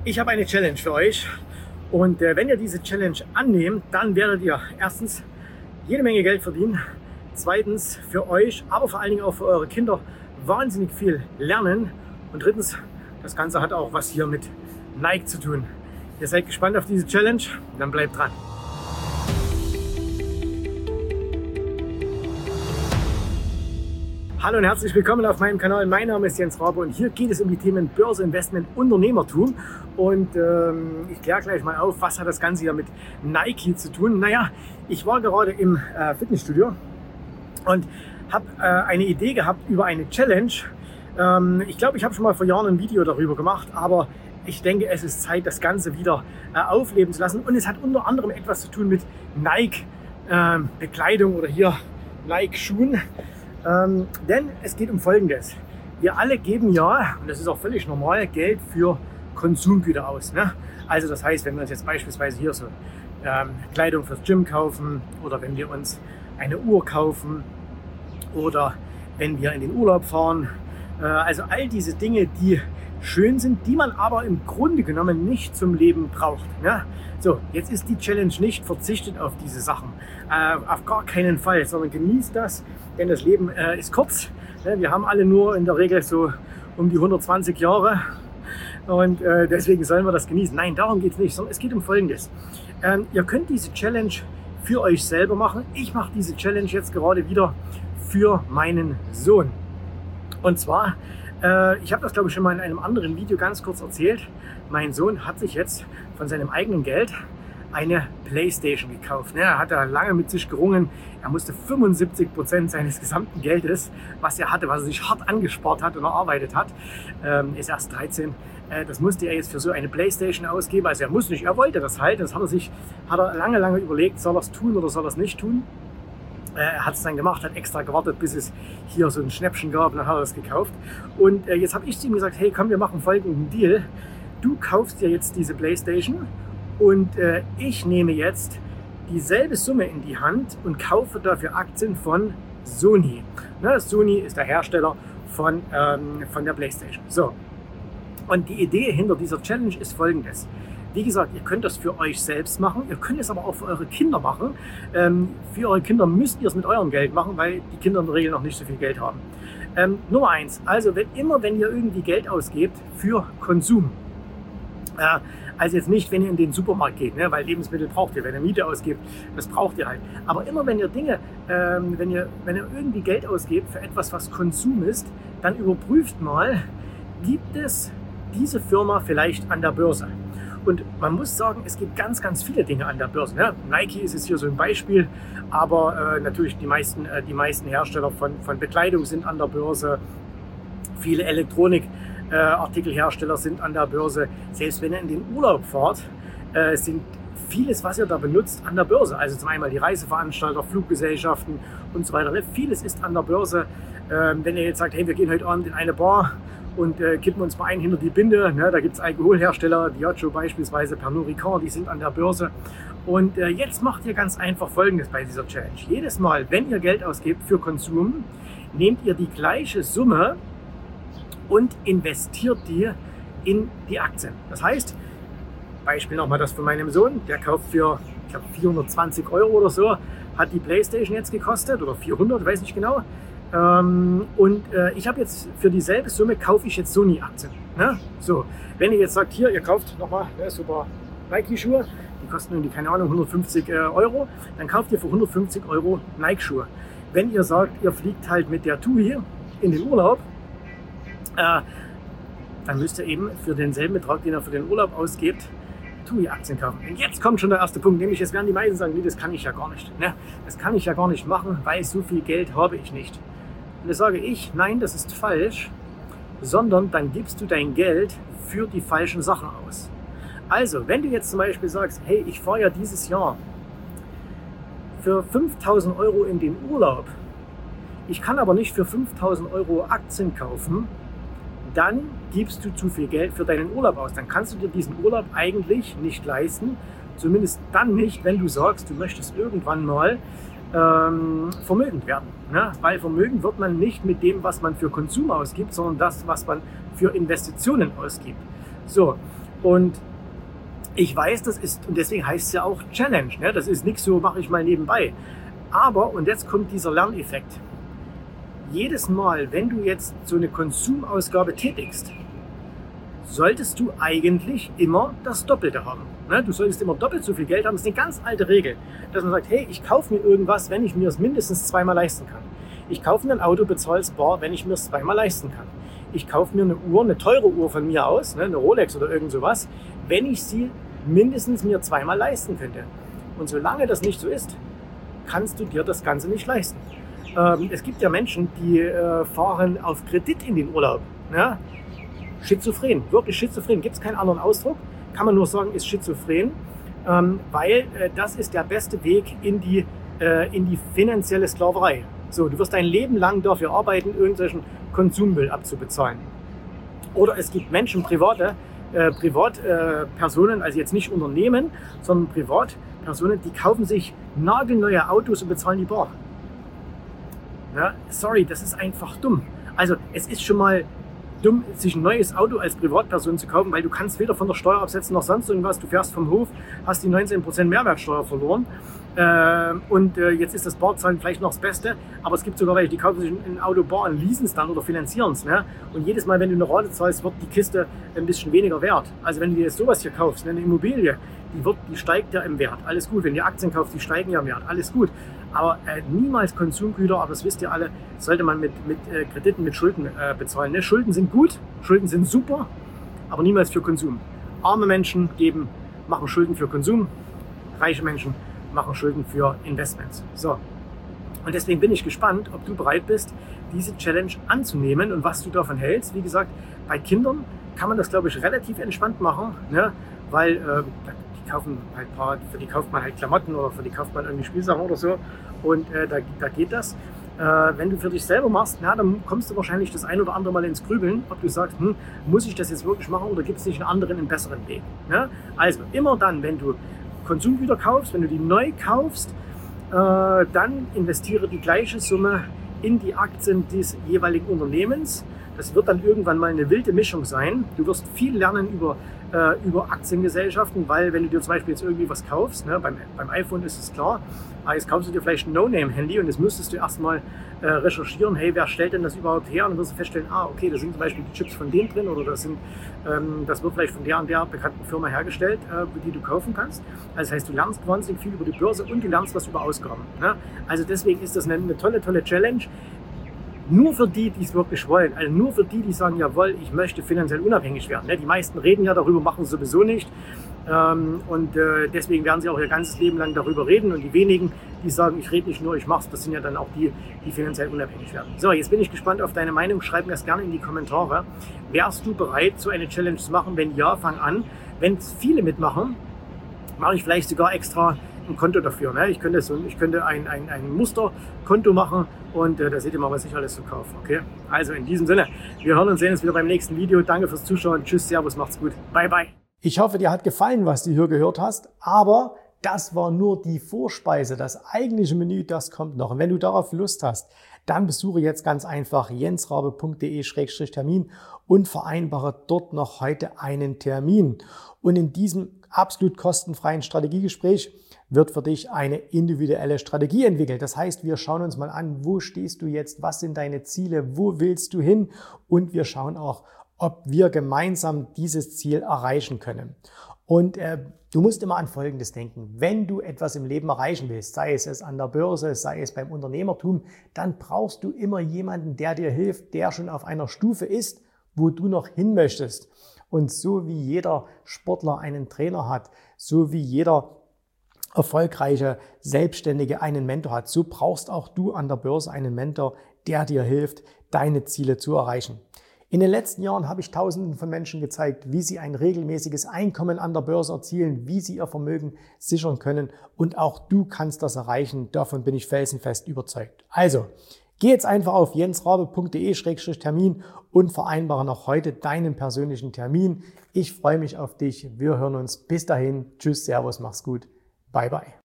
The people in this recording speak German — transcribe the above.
Ich habe eine Challenge für euch und wenn ihr diese Challenge annehmt, dann werdet ihr erstens jede Menge Geld verdienen, zweitens für euch, aber vor allen Dingen auch für eure Kinder wahnsinnig viel lernen und drittens, das Ganze hat auch was hier mit Nike zu tun. Ihr seid gespannt auf diese Challenge, dann bleibt dran. Hallo und herzlich willkommen auf meinem Kanal. Mein Name ist Jens Rabe und hier geht es um die Themen Börse, Investment, Unternehmertum. Und ich kläre gleich mal auf, was hat das Ganze hier mit Nike zu tun. Naja, ich war gerade im Fitnessstudio und habe eine Idee gehabt über eine Challenge. Ich glaube, ich habe schon mal vor Jahren ein Video darüber gemacht, aber ich denke, es ist Zeit, das Ganze wieder aufleben zu lassen. Und es hat unter anderem etwas zu tun mit Nike Bekleidung oder hier Nike Schuhen. Denn es geht um Folgendes. Wir alle geben ja, und das ist auch völlig normal, Geld für Konsumgüter aus. Ne? Also das heißt, wenn wir uns jetzt beispielsweise hier so Kleidung fürs Gym kaufen oder wenn wir uns eine Uhr kaufen oder wenn wir in den Urlaub fahren. Also all diese Dinge, die schön sind, die man aber im Grunde genommen nicht zum Leben braucht. Ne? So, jetzt ist die Challenge nicht verzichtet auf diese Sachen. Auf gar keinen Fall, sondern genießt das, denn das Leben ist kurz. Ne? Wir haben alle nur in der Regel so um die 120 Jahre und deswegen sollen wir das genießen. Nein, darum geht es nicht, sondern es geht um Folgendes. Ihr könnt diese Challenge für euch selber machen. Ich mache diese Challenge jetzt gerade wieder für meinen Sohn. Und zwar, ich habe das glaube ich schon mal in einem anderen Video ganz kurz erzählt. Mein Sohn hat sich jetzt von seinem eigenen Geld eine Playstation gekauft. Er hat da lange mit sich gerungen. Er musste 75% seines gesamten Geldes, was er hatte, was er sich hart angespart hat und erarbeitet hat, ist erst 13. Das musste er jetzt für so eine Playstation ausgeben. Also er muss nicht, er wollte das halt. Das hat er lange überlegt, soll er es tun oder soll er es nicht tun. Er hat es dann gemacht, hat extra gewartet, bis es hier so ein Schnäppchen gab und dann hat er es gekauft. Und jetzt habe ich zu ihm gesagt, hey komm, wir machen folgenden Deal. Du kaufst dir jetzt diese Playstation und ich nehme jetzt dieselbe Summe in die Hand und kaufe dafür Aktien von Sony. Ne, Sony ist der Hersteller von der Playstation. So. Und die Idee hinter dieser Challenge ist folgendes. Wie gesagt, ihr könnt das für euch selbst machen, ihr könnt es aber auch für eure Kinder machen. Für eure Kinder müsst ihr es mit eurem Geld machen, weil die Kinder in der Regel noch nicht so viel Geld haben. Nummer eins, also wenn ihr irgendwie Geld ausgebt für Konsum, also jetzt nicht, wenn ihr in den Supermarkt geht, ne, weil Lebensmittel braucht ihr, wenn ihr Miete ausgebt, das braucht ihr halt. Aber immer wenn ihr Dinge, wenn ihr irgendwie Geld ausgebt für etwas, was Konsum ist, dann überprüft mal, gibt es diese Firma vielleicht an der Börse? Und man muss sagen, es gibt ganz viele Dinge an der Börse. Ne? Nike ist jetzt hier so ein Beispiel, aber natürlich die meisten Hersteller von Bekleidung sind an der Börse. Viele Elektronikartikelhersteller sind an der Börse. Selbst wenn ihr in den Urlaub fahrt, sind vieles, was ihr da benutzt, an der Börse. Also zum einen die Reiseveranstalter, Fluggesellschaften und so weiter. Ne? Vieles ist an der Börse. Wenn ihr jetzt sagt, hey, wir gehen heute Abend in eine Bar und kippen uns mal ein hinter die Binde. Ne? Da gibt es Alkoholhersteller, Diageo beispielsweise, Pernod Ricard, die sind an der Börse. Und jetzt macht ihr ganz einfach Folgendes bei dieser Challenge. Jedes Mal, wenn ihr Geld ausgebt für Konsum, nehmt ihr die gleiche Summe und investiert die in die Aktien. Das heißt, Beispiel nochmal das von meinem Sohn, der kauft für, ich glaube, 420 € oder so, hat die Playstation jetzt gekostet, oder 400, weiß nicht genau. Ich habe jetzt für dieselbe Summe kaufe ich jetzt Sony-Aktien. Ne? So, wenn ihr jetzt sagt, hier, ihr kauft nochmal super Nike-Schuhe, die kosten irgendwie, keine Ahnung, 150 €, dann kauft ihr für 150 € Nike-Schuhe. Wenn ihr sagt, ihr fliegt halt mit der TUI in den Urlaub, dann müsst ihr eben für denselben Betrag, den ihr für den Urlaub ausgebt, TUI-Aktien kaufen. Und jetzt kommt schon der erste Punkt, nämlich jetzt werden die meisten sagen, nee, das kann ich ja gar nicht. Ne? Das kann ich ja gar nicht machen, weil so viel Geld habe ich nicht. Und da sage ich, nein, das ist falsch, sondern dann gibst du dein Geld für die falschen Sachen aus. Also, wenn du jetzt zum Beispiel sagst, hey, ich fahre ja dieses Jahr für 5.000 € in den Urlaub, ich kann aber nicht für 5.000 € Aktien kaufen, dann gibst du zu viel Geld für deinen Urlaub aus. Dann kannst du dir diesen Urlaub eigentlich nicht leisten, zumindest dann nicht, wenn du sagst, du möchtest irgendwann mal vermögend werden. Ne? Weil Vermögen wird man nicht mit dem, was man für Konsum ausgibt, sondern das, was man für Investitionen ausgibt. So, Und ich weiß, das ist, und deswegen heißt es ja auch Challenge. Ne? Das ist nichts so, mache ich mal nebenbei. Aber, und jetzt kommt dieser Lerneffekt. Jedes Mal, wenn du jetzt so eine Konsumausgabe tätigst, solltest du eigentlich immer das Doppelte haben. Ne? Du solltest immer doppelt so viel Geld haben. Das ist eine ganz alte Regel, dass man sagt, hey, ich kaufe mir irgendwas, wenn ich mir es mindestens zweimal leisten kann. Ich kaufe mir ein Auto, bezahle es bar, wenn ich mir es zweimal leisten kann. Ich kaufe mir eine Uhr, eine teure Uhr von mir aus, ne, eine Rolex oder irgend sowas, wenn ich sie mindestens mir zweimal leisten könnte. Und solange das nicht so ist, kannst du dir das Ganze nicht leisten. Es gibt ja Menschen, die fahren auf Kredit in den Urlaub. Ne? Schizophren, wirklich schizophren, gibt es keinen anderen Ausdruck, kann man nur sagen, ist schizophren, weil das ist der beste Weg in die finanzielle Sklaverei. So, du wirst dein Leben lang dafür arbeiten, irgendwelchen Konsummüll abzubezahlen. Oder es gibt Menschen, Privatpersonen, also jetzt nicht Unternehmen, sondern Privatpersonen, die kaufen sich nagelneue Autos und bezahlen die bar. Ja, sorry, das ist einfach dumm. Also es ist schon mal dumm, sich ein neues Auto als Privatperson zu kaufen, weil du kannst weder von der Steuer absetzen noch sonst irgendwas. Du fährst vom Hof, hast die 19% Mehrwertsteuer verloren. Jetzt ist das Barzahlen vielleicht noch das Beste, aber es gibt sogar welche, die kaufen sich ein Auto bar und leasen es dann oder finanzieren es. Ne? Und jedes Mal, wenn du eine Rate zahlst, wird die Kiste ein bisschen weniger wert. Also wenn du dir jetzt sowas hier kaufst, eine Immobilie, die steigt ja im Wert. Alles gut. Wenn du Aktien kaufst, die steigen ja im Wert. Alles gut. Aber niemals Konsumgüter, aber das wisst ihr alle, sollte man mit Krediten, mit Schulden bezahlen. Ne? Schulden sind gut, Schulden sind super, aber niemals für Konsum. Arme Menschen machen Schulden für Konsum, reiche Menschen machen Schulden für Investments. So. Und deswegen bin ich gespannt, ob du bereit bist, diese Challenge anzunehmen und was du davon hältst. Wie gesagt, bei Kindern kann man das, glaube ich, relativ entspannt machen, ne? Weil für die kauft man halt Klamotten oder für die kauft man irgendwie Spielsachen oder so. Und da geht das. Wenn du für dich selber machst, dann kommst du wahrscheinlich das ein oder andere Mal ins Grübeln, ob du sagst, muss ich das jetzt wirklich machen oder gibt es nicht einen anderen, einen besseren Weg? Ne? Also immer dann, wenn du Konsumgüter kaufst, wenn du die neu kaufst, dann investiere die gleiche Summe in die Aktien des jeweiligen Unternehmens. Das wird dann irgendwann mal eine wilde Mischung sein. Du wirst viel lernen über Aktiengesellschaften, weil wenn du dir zum Beispiel jetzt irgendwie was kaufst, ne, beim iPhone ist es klar, jetzt kaufst du dir vielleicht ein No-Name-Handy und jetzt müsstest du erstmal recherchieren, hey, wer stellt denn das überhaupt her? Und dann wirst du feststellen, okay, da sind zum Beispiel die Chips von denen drin oder das wird vielleicht von der und der bekannten Firma hergestellt, die du kaufen kannst. Also das heißt, du lernst wahnsinnig viel über die Börse und du lernst was über Ausgaben. Ne? Also deswegen ist das eine tolle, tolle Challenge. Nur für die, die es wirklich wollen, also nur für die, die sagen, jawohl, ich möchte finanziell unabhängig werden. Die meisten reden ja darüber, machen es sowieso nicht. Deswegen werden sie auch ihr ganzes Leben lang darüber reden. Und die wenigen, die sagen, ich rede nicht nur, ich mache es, das sind ja dann auch die, die finanziell unabhängig werden. So, jetzt bin ich gespannt auf deine Meinung. Schreib mir das gerne in die Kommentare. Wärst du bereit, so eine Challenge zu machen? Wenn ja, fang an. Wenn es viele mitmachen, mache ich vielleicht sogar extra ein Konto dafür. Ne? Ich könnte ein Musterkonto machen und da seht ihr mal, was ich alles so kaufe. Okay? Also in diesem Sinne, wir hören und sehen uns wieder beim nächsten Video. Danke fürs Zuschauen. Tschüss, Servus, macht's gut. Bye, bye. Ich hoffe, dir hat gefallen, was du hier gehört hast, aber das war nur die Vorspeise. Das eigentliche Menü, das kommt noch. Und wenn du darauf Lust hast, dann besuche jetzt ganz einfach jensrabe.de/termin und vereinbare dort noch heute einen Termin. Und in diesem absolut kostenfreien Strategiegespräch wird für dich eine individuelle Strategie entwickelt. Das heißt, wir schauen uns mal an, wo stehst du jetzt, was sind deine Ziele, wo willst du hin und wir schauen auch, ob wir gemeinsam dieses Ziel erreichen können. Und du musst immer an Folgendes denken. Wenn du etwas im Leben erreichen willst, sei es an der Börse, sei es beim Unternehmertum, dann brauchst du immer jemanden, der dir hilft, der schon auf einer Stufe ist, wo du noch hin möchtest. Und so wie jeder Sportler einen Trainer hat, so wie jeder erfolgreiche Selbstständige einen Mentor hat, so brauchst auch du an der Börse einen Mentor, der dir hilft, deine Ziele zu erreichen. In den letzten Jahren habe ich Tausenden von Menschen gezeigt, wie sie ein regelmäßiges Einkommen an der Börse erzielen, wie sie ihr Vermögen sichern können und auch du kannst das erreichen. Davon bin ich felsenfest überzeugt. Also, geh jetzt einfach auf jensrabe.de/termin und vereinbare noch heute deinen persönlichen Termin. Ich freue mich auf dich. Wir hören uns. Bis dahin. Tschüss, Servus, mach's gut. Bye, bye.